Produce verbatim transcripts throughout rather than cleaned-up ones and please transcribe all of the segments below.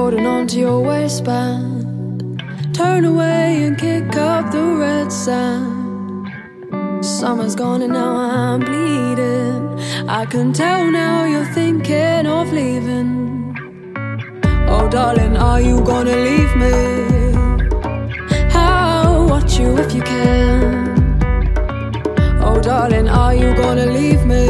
holding on to your waistband. Turn away and kick up the red sand. Summer's gone and now I'm bleeding. I can tell now you're thinking of leaving. Oh darling, are you gonna leave me? I'll watch you if you can. Oh darling, are you gonna leave me?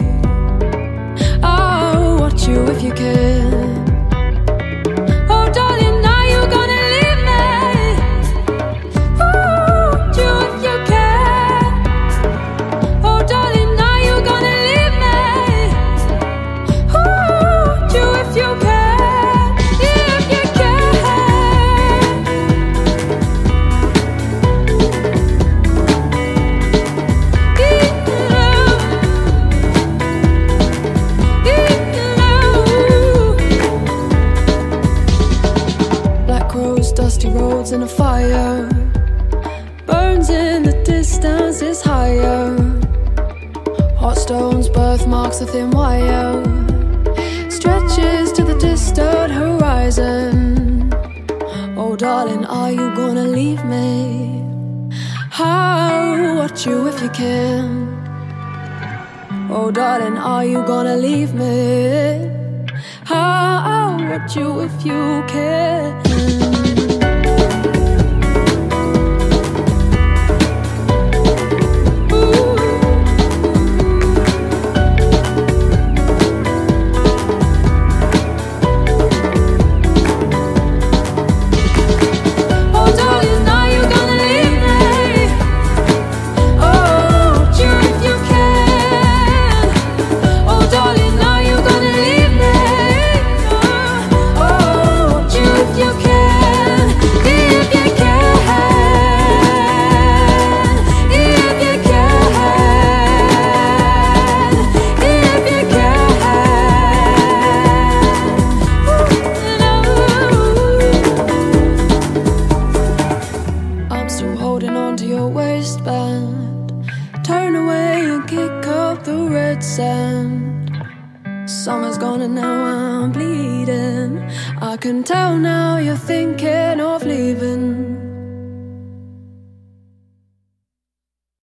I'll watch you if you can. Oh darling, are you gonna leave me? Ooh, watch you if you can. Oh darling, are you gonna leave me? Ooh, watch you if you can. Dusty roads and a fire burns in the distance is higher. Hot stones, birthmarks, a thin wire stretches to the distant horizon. Oh darling, are you gonna leave me? I'll watch you if you can. Oh darling, are you gonna leave me? I'll watch you if you can. Holding on to your waistband. Turn away and kick up the red sand. Summer's gone and now I'm bleeding. I can tell now you're thinking of leaving.